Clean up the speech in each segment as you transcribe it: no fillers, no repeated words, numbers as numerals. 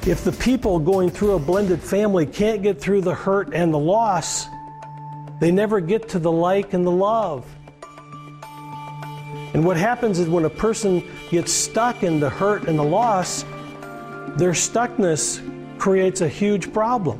If the people going through a blended family can't get through the hurt and the loss, they never get to the like and the love. And what happens is when a person gets stuck in the hurt and the loss, their stuckness creates a huge problem.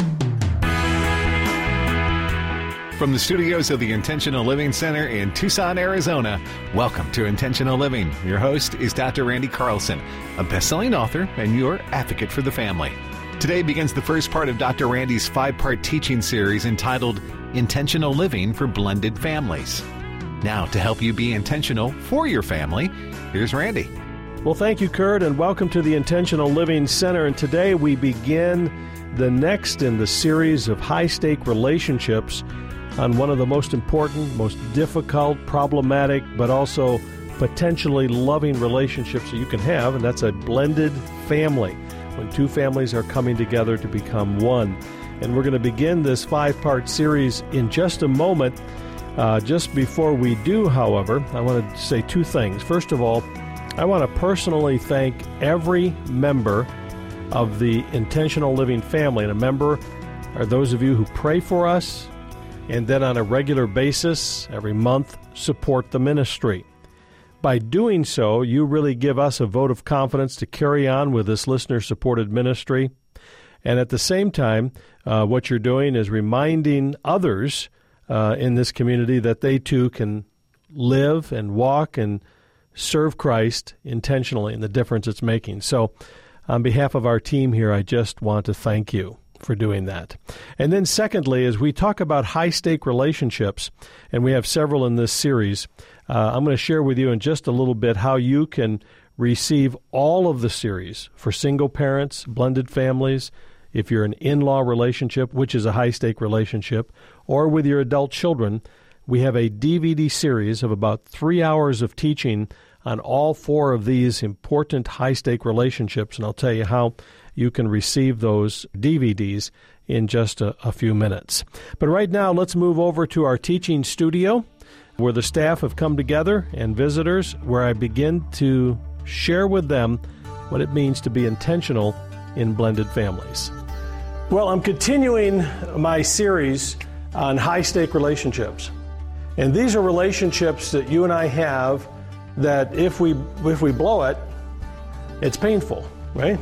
From the studios of the Intentional Living Center in Tucson, Arizona, welcome to Intentional Living. Your host is Dr. Randy Carlson, a best-selling author and your advocate for the family. Today begins the first part of Dr. Randy's 5-part teaching series entitled Intentional Living for Blended Families. Now, to help you be intentional for your family, here's Randy. Well, thank you, Kurt, and welcome to the Intentional Living Center. And today we begin the next in the series of high-stake relationships on one of the most important, most difficult, problematic, but also potentially loving relationships that you can have, and that's a blended family, when two families are coming together to become one. And we're going to begin this 5-part series in just a moment. Just before we do, however, I want to say two things. First of all, I want to personally thank every member of the Intentional Living family. And a member are those of you who pray for us, and then on a regular basis, every month, support the ministry. By doing so, you really give us a vote of confidence to carry on with this listener-supported ministry. And at the same time, what you're doing is reminding others in this community that they too can live and walk and serve Christ intentionally in the difference it's making. So on behalf of our team here, I just want to thank you for doing that. And then secondly, as we talk about high-stake relationships, and we have several in this series, I'm going to share with you in just a little bit how you can receive all of the series for single parents, blended families, if you're an in-law relationship, which is a high-stake relationship, or with your adult children. We have a DVD series of about 3 hours of teaching on all 4 of these important high-stake relationships, and I'll tell you how you can receive those DVDs in just a few minutes. But right now, let's move over to our teaching studio, where the staff have come together and visitors, where I begin to share with them what it means to be intentional in blended families. Well, I'm continuing my series on high-stake relationships. And these are relationships that you and I have that if we blow it, it's painful, right?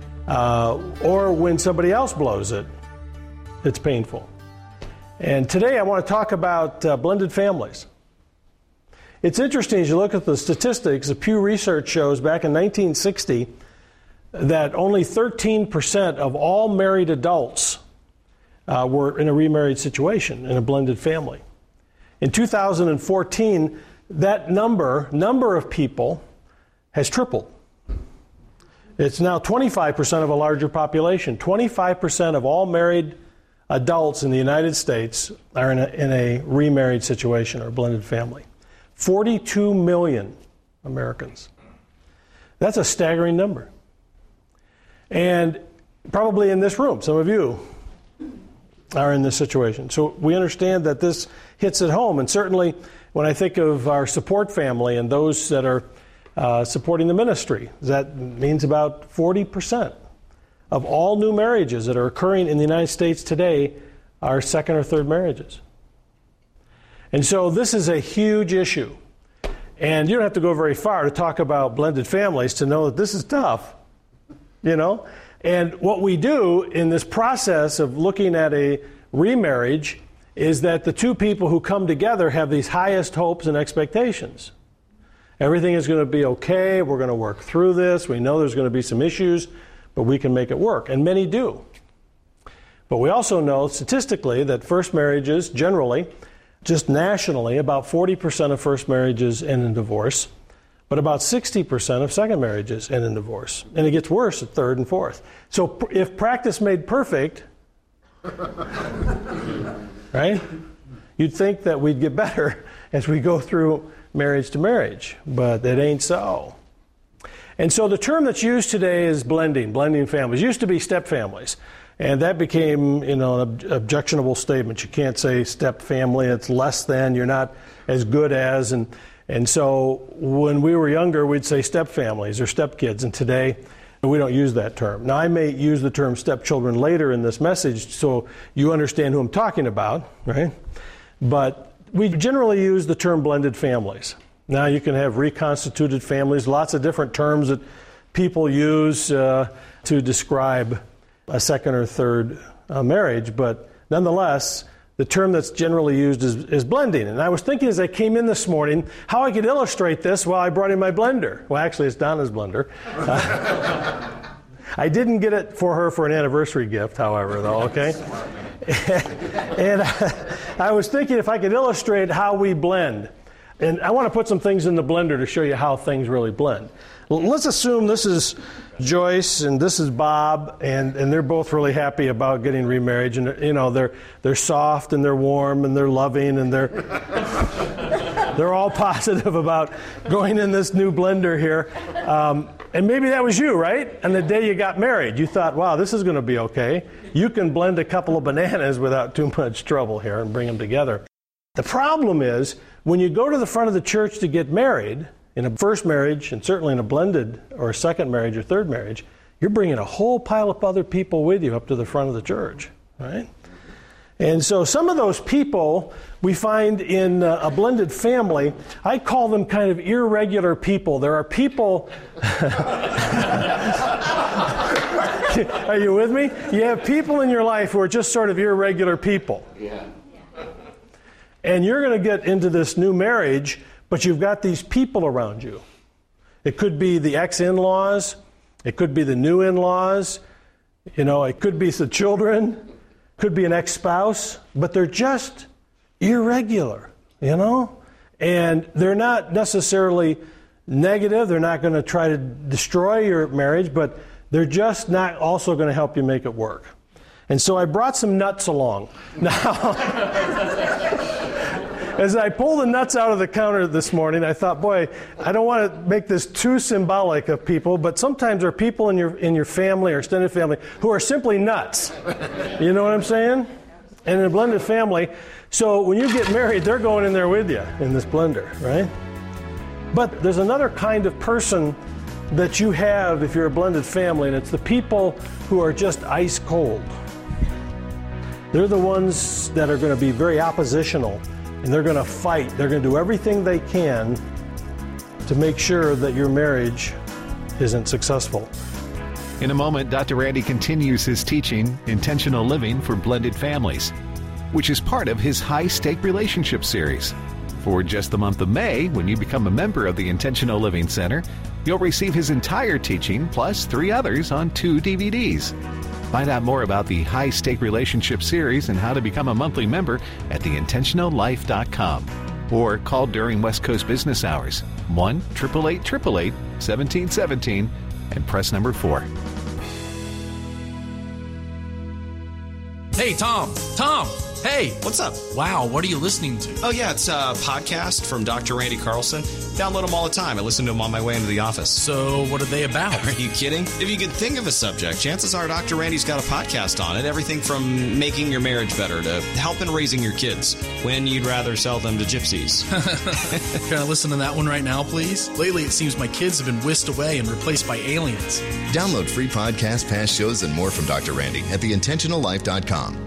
Or when somebody else blows it, it's painful. And today I want to talk about blended families. It's interesting as you look at the statistics. The Pew Research shows back in 1960 that only 13% of all married adults were in a remarried situation, in a blended family. In 2014, that number of people has tripled. It's now 25% of a larger population. 25% of all married adults in the United States are in a remarried situation or a blended family. 42 million Americans. That's a staggering number. And probably in this room, some of you are in this situation. So we understand that this hits at home. And certainly when I think of our support family and those that are supporting the ministry, that means about 40% of all new marriages that are occurring in the United States today are second or third marriages. And so this is a huge issue. And you don't have to go very far to talk about blended families to know that this is tough, you know? And what we do in this process of looking at a remarriage is that the two people who come together have these highest hopes and expectations. Everything is going to be okay. We're going to work through this. We know there's going to be some issues, but we can make it work. And many do. But we also know statistically that first marriages generally, just nationally, about 40% of first marriages end in divorce, but about 60% of second marriages end in divorce. And it gets worse at third and fourth. So if practice made perfect, right, you'd think that we'd get better as we go through marriage to marriage, but it ain't so. And so the term that's used today is blending families. It used to be step families. And that became, an objectionable statement. You can't say step family, it's less than, you're not as good as. And so when we were younger, we'd say step families or step kids. And today, We don't use that term. Now, I may use the term stepchildren later in this message so you understand who I'm talking about, right? But we generally use the term blended families. Now, you can have reconstituted families, lots of different terms that people use to describe a second or third marriage, but nonetheless, the term that's generally used is blending. And I was thinking as I came in this morning how I could illustrate this. Well, I brought in my blender. Well, actually, it's Donna's blender. I didn't get it for her for an anniversary gift, however, though, okay? And I was thinking if I could illustrate how we blend. And I want to put some things in the blender to show you how things really blend. Well, let's assume this is Joyce and this is Bob, and they're both really happy about getting remarried. And they're soft and they're warm and they're loving and they're all positive about going in this new blender here. And maybe that was you, right? And the day you got married, you thought, wow, this is going to be okay. You can blend a couple of bananas without too much trouble here and bring them together. The problem is, when you go to the front of the church to get married, in a first marriage, and certainly in a blended or a second marriage or third marriage, you're bringing a whole pile of other people with you up to the front of the church, right? And so some of those people we find in a blended family, I call them kind of irregular people. There are people... Are you with me? You have people in your life who are just sort of irregular people. Yeah. And you're going to get into this new marriage, but you've got these people around you. It could be the ex-in-laws. It could be the new in-laws. It could be the children. It could be an ex-spouse. But they're just irregular, And they're not necessarily negative. They're not going to try to destroy your marriage, but they're just not also going to help you make it work. And so I brought some nuts along. Now, as I pulled the nuts out of the counter this morning, I thought, boy, I don't want to make this too symbolic of people, but sometimes there are people in your family or extended family who are simply nuts. You know what I'm saying? And in a blended family, so when you get married, they're going in there with you in this blender, right? But there's another kind of person that you have if you're a blended family, and it's the people who are just ice cold. They're the ones that are going to be very oppositional, and they're going to fight. They're going to do everything they can to make sure that your marriage isn't successful. In a moment, Dr. Randy continues his teaching, Intentional Living for Blended Families, which is part of his High Stake Relationship series. For just the month of May, when you become a member of the Intentional Living Center, you'll receive his entire teaching plus 3 others on 2 DVDs. Find out more about the High Stake Relationship series and how to become a monthly member at theintentionallife.com or call during West Coast business hours 1-888-888-1717 and press number 4. Hey, Tom! Hey! What's up? Wow, what are you listening to? Oh, yeah, it's a podcast from Dr. Randy Carlson. Download them all the time. I listen to them on my way into the office. So, what are they about? Are you kidding? If you could think of a subject, chances are Dr. Randy's got a podcast on it. Everything from making your marriage better to helping raising your kids when you'd rather sell them to gypsies. Can I listen to that one right now, please? Lately, it seems my kids have been whisked away and replaced by aliens. Download free podcast, past shows, and more from Dr. Randy at theintentionallife.com.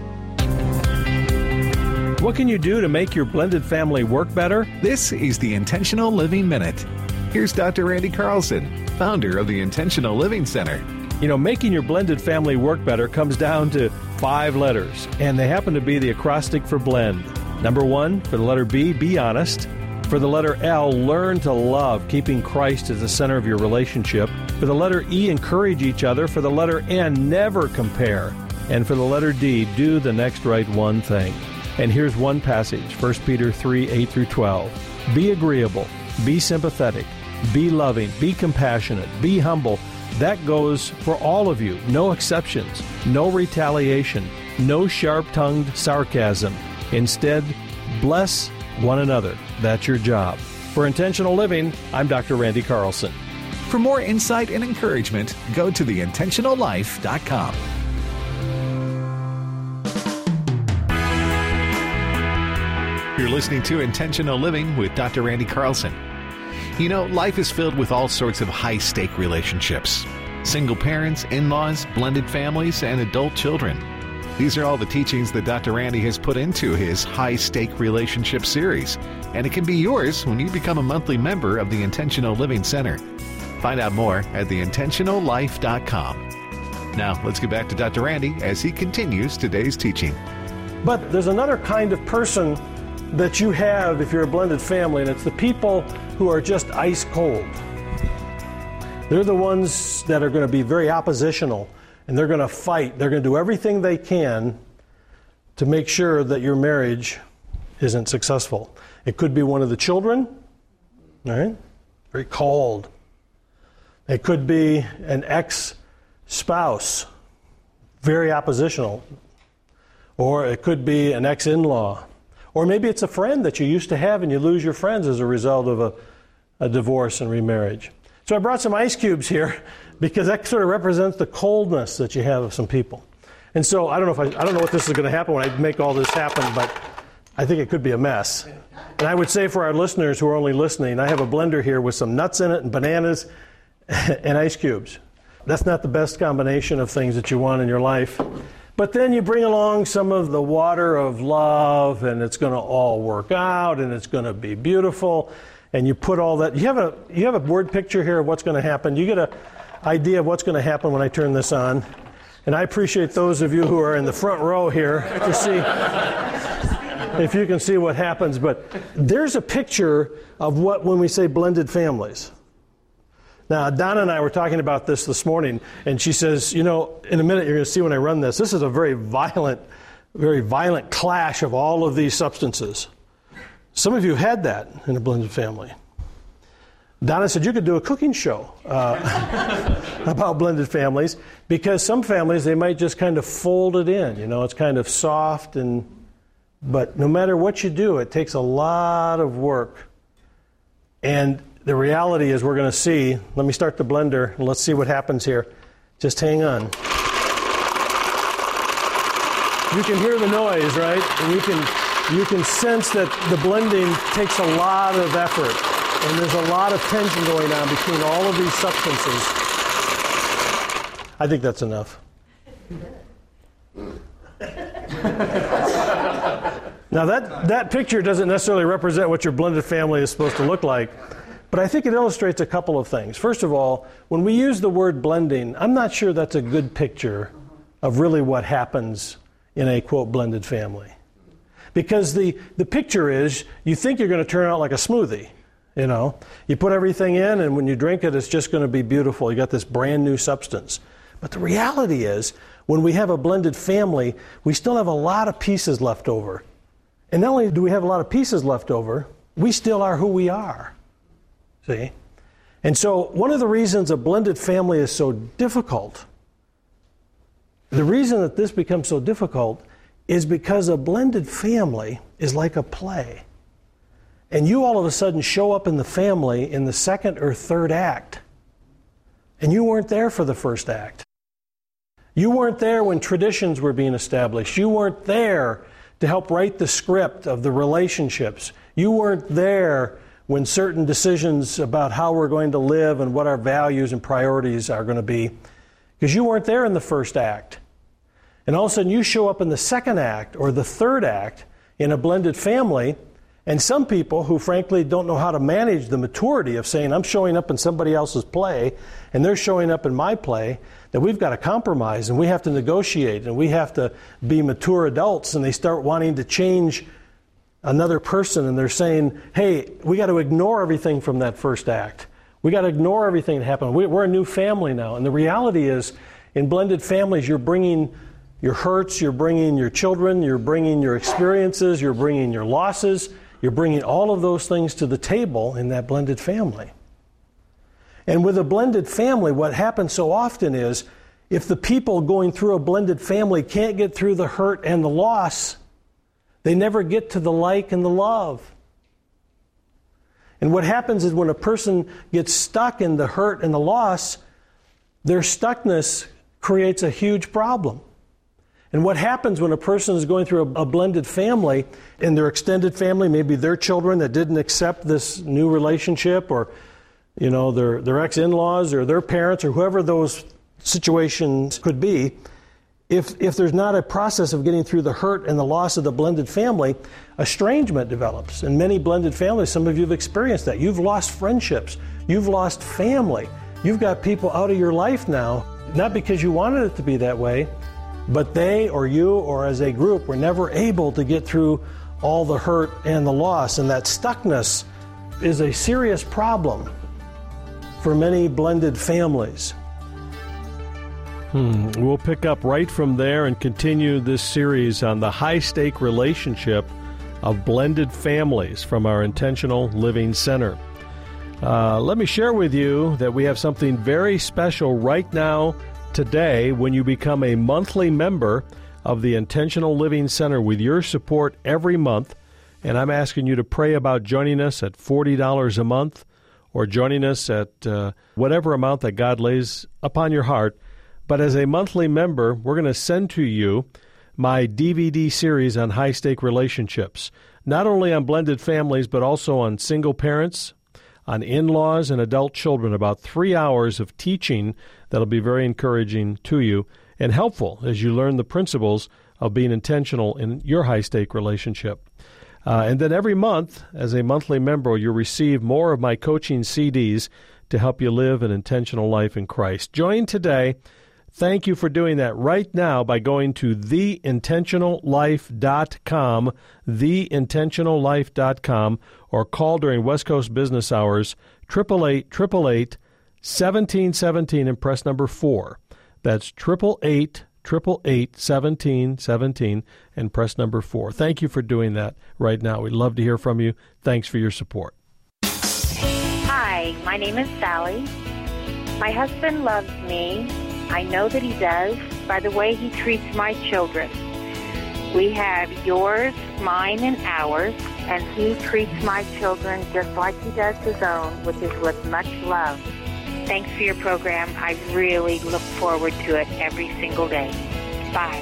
What can you do to make your blended family work better? This is the Intentional Living Minute. Here's Dr. Randy Carlson, founder of the Intentional Living Center. Making your blended family work better comes down to 5 letters, and they happen to be the acrostic for blend. Number 1, for the letter B, be honest. For the letter L, learn to love, keeping Christ at the center of your relationship. For the letter E, encourage each other. For the letter N, never compare. And for the letter D, do the next right one thing. And here's one passage, 1 Peter 3, 8 through 12. Be agreeable, be sympathetic, be loving, be compassionate, be humble. That goes for all of you, no exceptions, no retaliation, no sharp-tongued sarcasm. Instead, bless one another. That's your job. For Intentional Living, I'm Dr. Randy Carlson. For more insight and encouragement, go to theintentionallife.com. You're listening to Intentional Living with Dr. Randy Carlson. Life is filled with all sorts of high-stake relationships. single parents, in-laws, blended families, and adult children. These are all the teachings that Dr. Randy has put into his High Stake Relationship series, and it can be yours when you become a monthly member of the Intentional Living Center. Find out more at theintentionallife.com. Now, let's get back to Dr. Randy as he continues today's teaching. But there's another kind of person that you have if you're a blended family, and it's the people who are just ice cold. They're the ones that are going to be very oppositional, and they're going to fight. They're going to do everything they can to make sure that your marriage isn't successful. It could be one of the children, right? Very cold. It could be an ex-spouse, very oppositional. Or it could be an ex-in-law. Or maybe it's a friend that you used to have and you lose your friends as a result of a divorce and remarriage. So I brought some ice cubes here because that sort of represents the coldness that you have of some people. And so I don't know what this is going to happen when I make all this happen, but I think it could be a mess. And I would say for our listeners who are only listening, I have a blender here with some nuts in it and bananas and ice cubes. That's not the best combination of things that you want in your life. But then you bring along some of the water of love, and it's going to all work out, and it's going to be beautiful. And you put all that. You have a word picture here of what's going to happen. You get an idea of what's going to happen when I turn this on. And I appreciate those of you who are in the front row here to see if you can see what happens. But there's a picture of what when we say blended families. Now, Donna and I were talking about this morning, and she says, in a minute you're going to see when I run this, this is a very violent clash of all of these substances. Some of you had that in a blended family. Donna said you could do a cooking show about blended families, because some families, they might just kind of fold it in. It's kind of soft, but no matter what you do, it takes a lot of work. And the reality is we're going to see, let me start the blender and let's see what happens here. Just hang on. You can hear the noise, right? And you can sense that the blending takes a lot of effort, and there's a lot of tension going on between all of these substances. I think that's enough. Now that picture doesn't necessarily represent what your blended family is supposed to look like. But I think it illustrates a couple of things. First of all, when we use the word blending, I'm not sure that's a good picture of really what happens in a, quote, blended family. Because the picture is, you think you're going to turn out like a smoothie, You put everything in, and when you drink it, it's just going to be beautiful. You got this brand new substance. But the reality is, when we have a blended family, we still have a lot of pieces left over. And not only do we have a lot of pieces left over, we still are who we are. See? And so one of the reasons a blended family is so difficult, the reason that this becomes so difficult is because a blended family is like a play. And you all of a sudden show up in the family in the second or third act. And you weren't there for the first act. You weren't there when traditions were being established. You weren't there to help write the script of the relationships. You weren't there when certain decisions about how we're going to live and what our values and priorities are going to be, because you weren't there in the first act. And all of a sudden you show up in the second act or the third act in a blended family, and some people who frankly don't know how to manage the maturity of saying, I'm showing up in somebody else's play and they're showing up in my play, that we've got to compromise and we have to negotiate and we have to be mature adults, and they start wanting to change another person, and they're saying, hey, we got to ignore everything from that first act. We got to ignore everything that happened. We're a new family now. And the reality is, in blended families, you're bringing your hurts, you're bringing your children, you're bringing your experiences, you're bringing your losses, you're bringing all of those things to the table in that blended family. And with a blended family, what happens so often is, if the people going through a blended family can't get through the hurt and the loss, they never get to the like and the love. And what happens is when a person gets stuck in the hurt and the loss, their stuckness creates a huge problem. And what happens when a person is going through a blended family, and their extended family, maybe their children that didn't accept this new relationship, or their ex-in-laws or their parents or whoever those situations could be, if there's not a process of getting through the hurt and the loss of the blended family, estrangement develops. In many blended families, some of you have experienced that. You've lost friendships. You've lost family. You've got people out of your life now, not because you wanted it to be that way, but they or you or as a group were never able to get through all the hurt and the loss. And that stuckness is a serious problem for many blended families. We'll pick up right from there and continue this series on the high-stake relationship of blended families from our Intentional Living Center. Let me share with you that we have something very special right now today when you become a monthly member of the Intentional Living Center with your support every month. And I'm asking you to pray about joining us at $40 a month or joining us at whatever amount that God lays upon your heart. But as a monthly member, we're going to send to you my DVD series on high-stake relationships, not only on blended families, but also on single parents, on in-laws and adult children, about 3 hours of teaching that'll be very encouraging to you and helpful as you learn the principles of being intentional in your high-stake relationship. And then every month, as a monthly member, you'll receive more of my coaching CDs to help you live an intentional life in Christ. Join today. Thank you for doing that right now by going to theintentionallife.com, theintentionallife.com, or call during West Coast business hours, 888-888-1717 and press number 4. That's 888-888-1717 and press number 4. Thank you for doing that right now. We'd love to hear from you. Thanks for your support. Hi, my name is Sally. My husband loves me. I know that he does by the way he treats my children. We have yours, mine, and ours, and he treats my children just like he does his own, which is with much love. Thanks for your program. I really look forward to it every single day. Bye.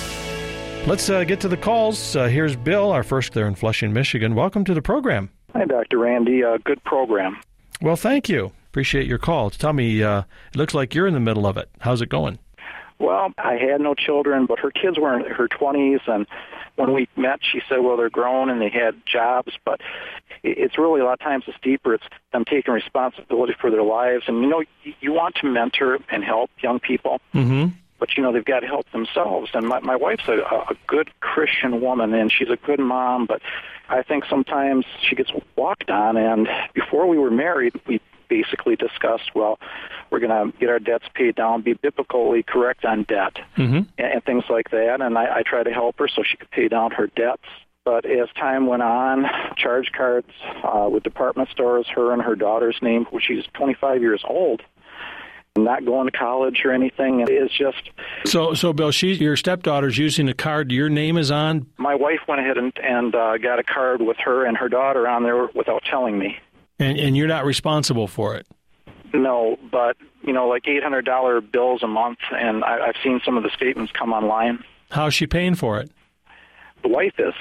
Let's get to the calls. Here's Bill, our first there in Flushing, Michigan. Welcome to the program. Hi, Dr. Randy. Good program. Well, thank you. Appreciate your call. Tell me, it looks like you're in the middle of it. How's it going? Well, I had no children, but her kids were in her 20s, and when we met, she said, well, they're grown and they had jobs, but it's really a lot of times it's deeper. It's them taking responsibility for their lives. And, you want to mentor and help young people, but, they've got to help themselves. And my wife's a good Christian woman, and she's a good mom, but I think sometimes she gets walked on. And before we were married, we basically discussed, well, we're going to get our debts paid down, be biblically correct on debt, and things like that. And I try to help her so she could pay down her debts. But as time went on, charge cards with department stores, her and her daughter's name, which she's 25 years old, not going to college or anything. It's just... So Bill, your stepdaughter's using a card your name is on? My wife went ahead and got a card with her and her daughter on there without telling me. And you're not responsible for it? No, but, like $800 bills a month, and I've seen some of the statements come online. How's she paying for it? The wife is.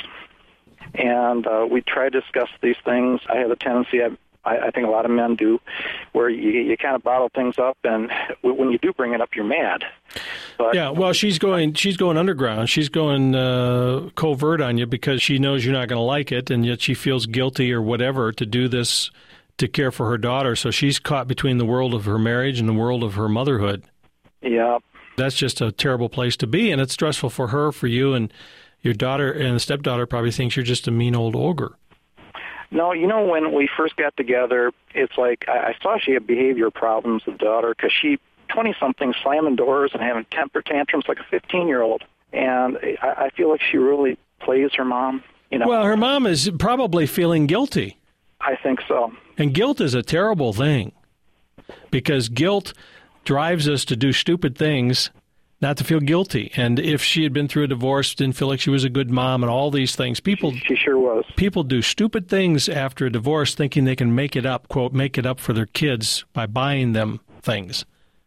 And we try to discuss these things. I have a tendency, I think a lot of men do, where you kind of bottle things up, and when you do bring it up, you're mad. But, yeah, well, she's going underground. She's going covert on you because she knows you're not going to like it, and yet she feels guilty or whatever to do this to care for her daughter. So she's caught between the world of her marriage and the world of her motherhood. Yeah. That's just a terrible place to be, and it's stressful for her, for you, and your daughter and the stepdaughter probably thinks you're just a mean old ogre. No, when we first got together, it's like I saw she had behavior problems with daughter because she, 20-something, slamming doors and having temper tantrums like a 15-year-old. And I feel like she really plays her mom. Well, her mom is probably feeling guilty. I think so. And guilt is a terrible thing because guilt drives us to do stupid things, not to feel guilty. And if she had been through a divorce, didn't feel like she was a good mom and all these things, she sure was. People do stupid things after a divorce thinking they can make it up, quote, make it up for their kids by buying them things.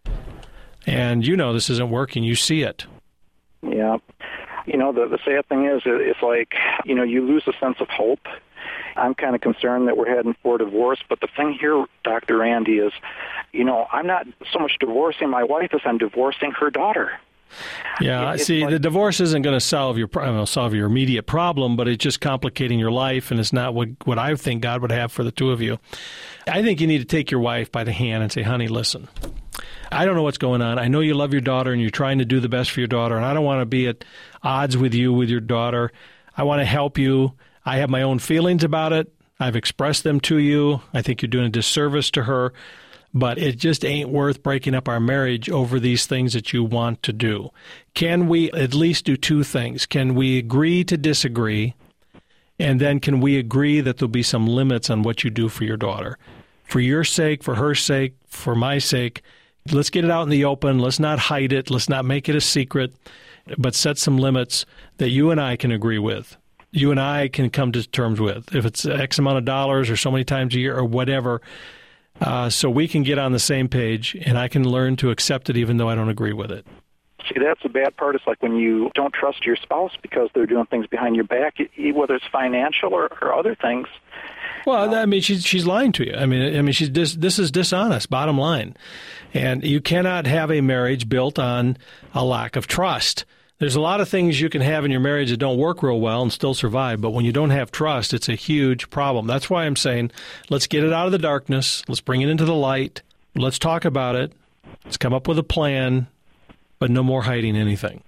And this isn't working. You see it. Yeah. The sad thing is, it's like, you lose a sense of hope. I'm kind of concerned that we're heading for divorce. But the thing here, Dr. Randy, is, I'm not so much divorcing my wife as I'm divorcing her daughter. Yeah, the divorce isn't going to solve your immediate problem, but it's just complicating your life, and it's not what I think God would have for the two of you. I think you need to take your wife by the hand and say, honey, listen, I don't know what's going on. I know you love your daughter, and you're trying to do the best for your daughter, and I don't want to be at odds with you, with your daughter. I want to help you. I have my own feelings about it. I've expressed them to you. I think you're doing a disservice to her. But it just ain't worth breaking up our marriage over these things that you want to do. Can we at least do two things? Can we agree to disagree? And then can we agree that there'll be some limits on what you do for your daughter? For your sake, for her sake, for my sake, let's get it out in the open. Let's not hide it. Let's not make it a secret, but set some limits that you and I can agree with. You and I can come to terms with. If it's X amount of dollars or so many times a year or whatever, so we can get on the same page, and I can learn to accept it even though I don't agree with it. See, that's the bad part. It's like when you don't trust your spouse because they're doing things behind your back, whether it's financial or other things. Well, I mean, she's lying to you. I mean, this is dishonest, bottom line. And you cannot have a marriage built on a lack of trust. There's a lot of things you can have in your marriage that don't work real well and still survive, but when you don't have trust, it's a huge problem. That's why I'm saying, let's get it out of the darkness. Let's bring it into the light. Let's talk about it. Let's come up with a plan, but no more hiding anything.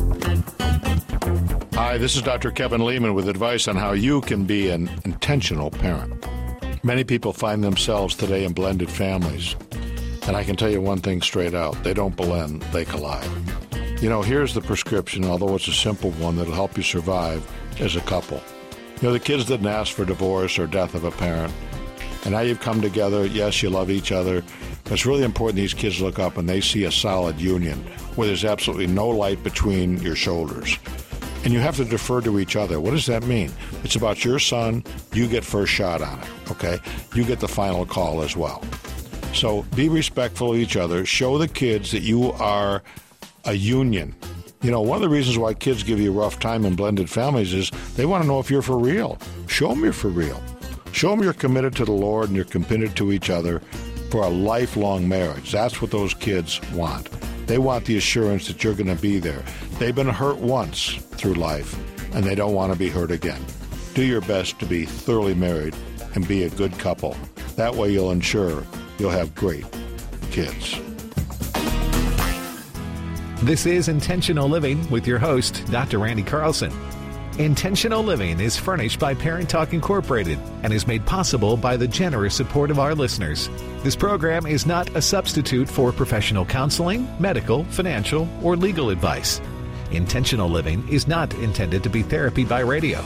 Hi, this is Dr. Kevin Lehman with advice on how you can be an intentional parent. Many people find themselves today in blended families, and I can tell you one thing straight out. They don't blend, they collide. Here's the prescription, although it's a simple one that'll help you survive as a couple. The kids didn't ask for divorce or death of a parent, and now you've come together. Yes, you love each other, but it's really important these kids look up and they see a solid union where there's absolutely no light between your shoulders. And you have to defer to each other. What does that mean? It's about your son. You get first shot on it, okay? You get the final call as well. So be respectful of each other. Show the kids that you are a union. One of the reasons why kids give you a rough time in blended families is they want to know if you're for real. Show them you're for real. Show them you're committed to the Lord and you're committed to each other for a lifelong marriage. That's what those kids want. They want the assurance that you're going to be there. They've been hurt once through life, and they don't want to be hurt again. Do your best to be thoroughly married and be a good couple. That way you'll ensure you'll have great kids. This is Intentional Living with your host, Dr. Randy Carlson. Intentional Living is furnished by Parent Talk Incorporated and is made possible by the generous support of our listeners. This program is not a substitute for professional counseling, medical, financial, or legal advice. Intentional Living is not intended to be therapy by radio.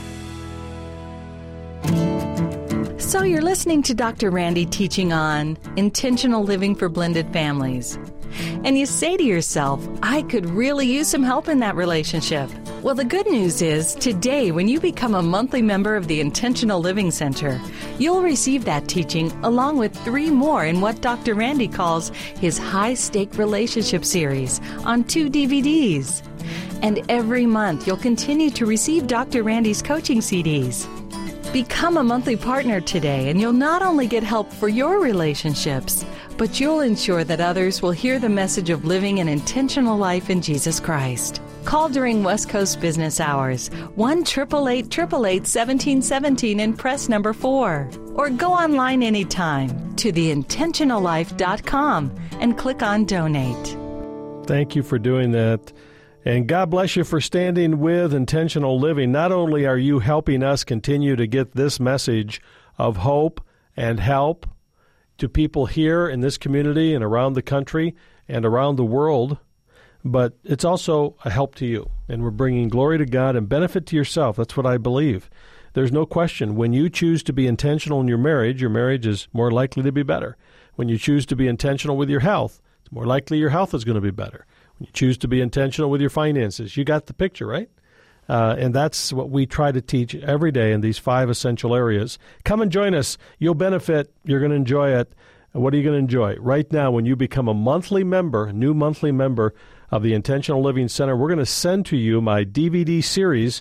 So you're listening to Dr. Randy teaching on intentional living for blended families. And you say to yourself, I could really use some help in that relationship. Well, the good news is today, when you become a monthly member of the Intentional Living Center, you'll receive that teaching along with 3 more in what Dr. Randy calls his high-stake relationship series on 2 DVDs. And every month, you'll continue to receive Dr. Randy's coaching CDs. Become a monthly partner today, and you'll not only get help for your relationships, but you'll ensure that others will hear the message of living an intentional life in Jesus Christ. Call during West Coast business hours, 1-888-888-1717 and press number 4. Or go online anytime to theintentionallife.com and click on Donate. Thank you for doing that. And God bless you for standing with Intentional Living. Not only are you helping us continue to get this message of hope and help to people here in this community and around the country and around the world, but it's also a help to you. And we're bringing glory to God and benefit to yourself. That's what I believe. There's no question. When you choose to be intentional in your marriage is more likely to be better. When you choose to be intentional with your health, it's more likely your health is going to be better. When you choose to be intentional with your finances, you got the picture, right? And that's what we try to teach every day in these 5 essential areas. Come and join us. You'll benefit. You're going to enjoy it. What are you going to enjoy? Right now, when you become a monthly member, new monthly member of the Intentional Living Center, we're going to send to you my DVD series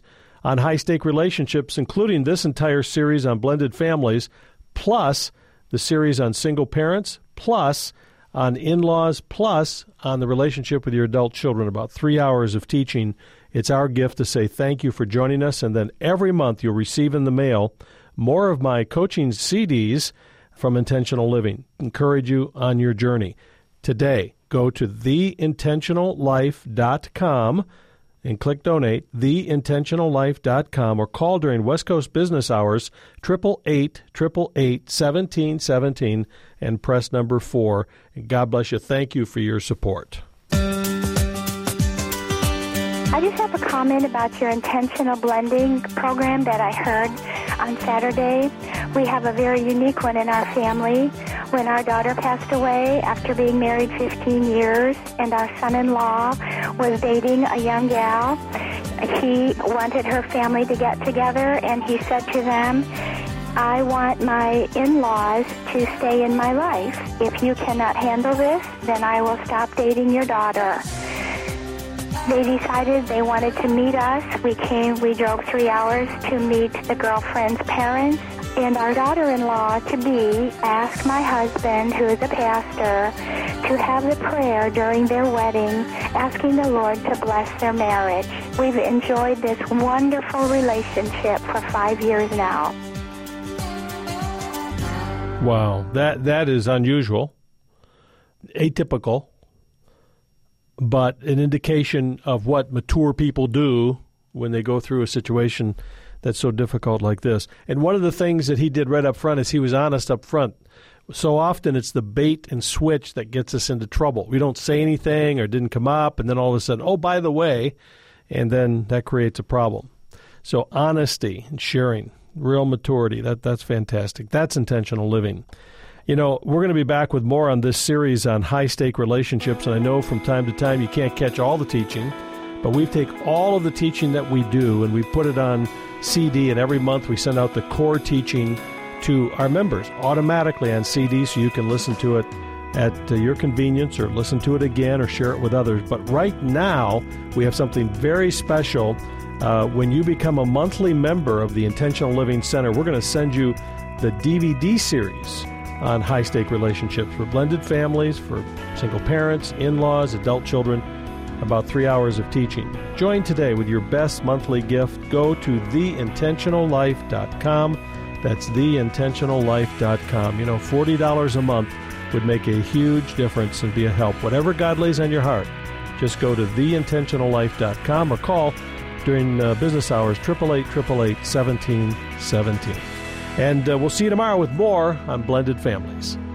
on high-stake relationships, including this entire series on blended families, plus the series on single parents, plus on in-laws, plus on the relationship with your adult children, about 3 hours of teaching. It's our gift to say thank you for joining us, and then every month you'll receive in the mail more of my coaching CDs from Intentional Living. Encourage you on your journey. Today, go to theintentionallife.com and click donate, theintentionallife.com, or call during West Coast business hours, 888-888-1717, and press number 4. And God bless you. Thank you for your support. I just have a comment about your intentional blending program that I heard on Saturday. We have a very unique one in our family. When our daughter passed away after being married 15 years, and our son-in-law was dating a young gal, he wanted her family to get together, and he said to them, I want my in-laws to stay in my life. If you cannot handle this, then I will stop dating your daughter. They decided they wanted to meet us. We drove 3 hours to meet the girlfriend's parents. And our daughter-in-law-to-be asked my husband, who is a pastor, to have the prayer during their wedding, asking the Lord to bless their marriage. We've enjoyed this wonderful relationship for 5 years now. Wow, that is unusual, atypical, but an indication of what mature people do when they go through a situation that's so difficult like this. And one of the things that he did right up front is he was honest up front. So often it's the bait and switch that gets us into trouble. We don't say anything or didn't come up, and then all of a sudden, oh, by the way, and then that creates a problem. So honesty and sharing, real maturity, that's fantastic. That's intentional living. You know, we're going to be back with more on this series on high-stake relationships, and I know from time to time you can't catch all the teaching, but we take all of the teaching that we do and we put it on CD, and every month we send out the core teaching to our members automatically on CD, so you can listen to it at your convenience or listen to it again or share it with others. But right now we have something very special. When you become a monthly member of the Intentional Living Center, we're going to send you the DVD series on high-stake relationships for blended families, for single parents, in-laws, adult children, about 3 hours of teaching. Join today with your best monthly gift. Go to theintentionallife.com. That's theintentionallife.com. You know, $40 a month would make a huge difference and be a help. Whatever God lays on your heart, just go to theintentionallife.com or call during business hours, 888-888-1717. And we'll see you tomorrow with more on Blended Families.